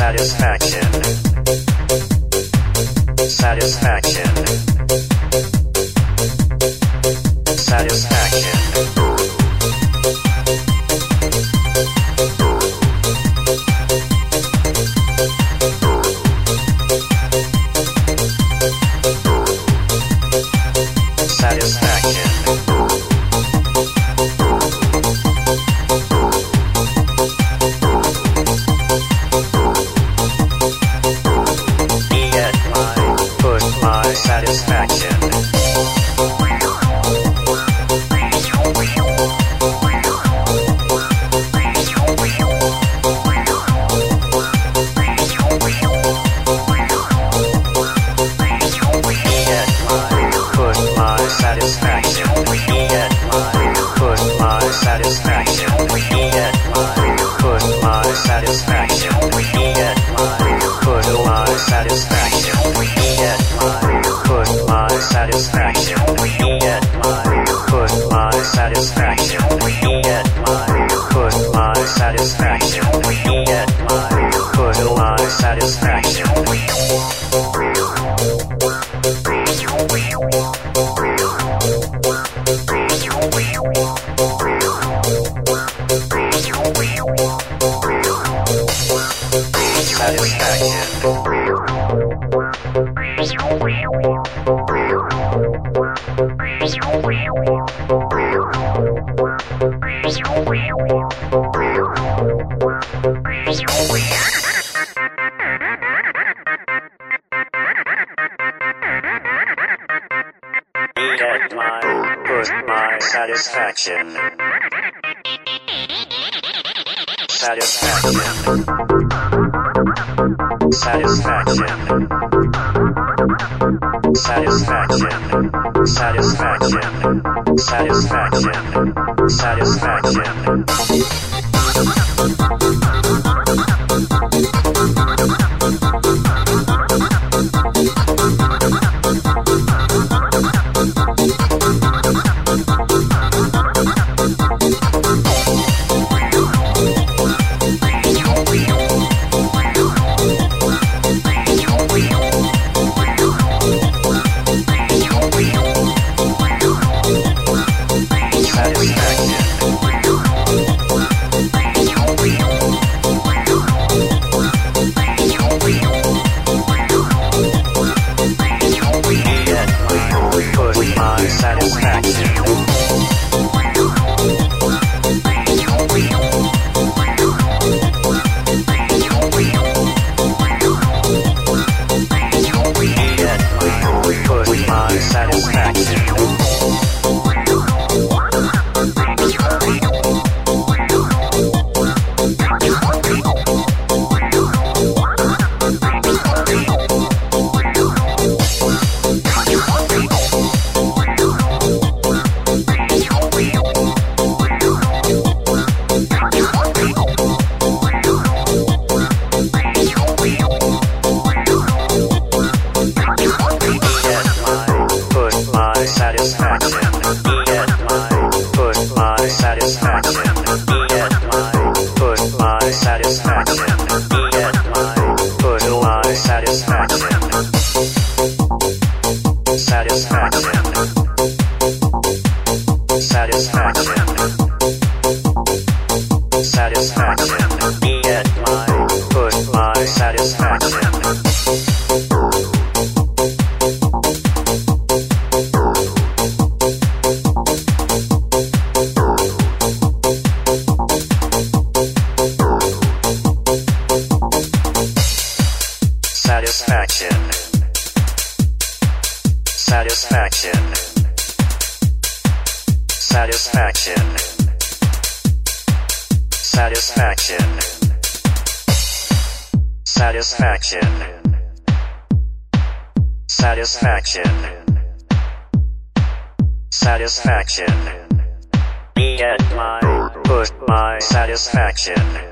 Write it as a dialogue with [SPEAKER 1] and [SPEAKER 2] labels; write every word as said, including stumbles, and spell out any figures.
[SPEAKER 1] Satisfaction. Satisfaction. Satisfaction. Satisfaction. Get my, put my satisfaction. Satisfaction. Get my, put my satisfaction. Get my, put my satisfaction. Get my, put my satisfaction. Get my, put my satisfaction. Get my, put my satisfaction. Get my, put my satisfaction. Get my, put my satisfaction. Get my, put my satisfaction. Satisfaction. Satisfaction. Satisfaction. Satisfaction. Satisfaction. Satisfaction. Satisfaction. Satisfaction. Satisfaction. Satisfaction. Satisfaction. Get my, put my satisfaction.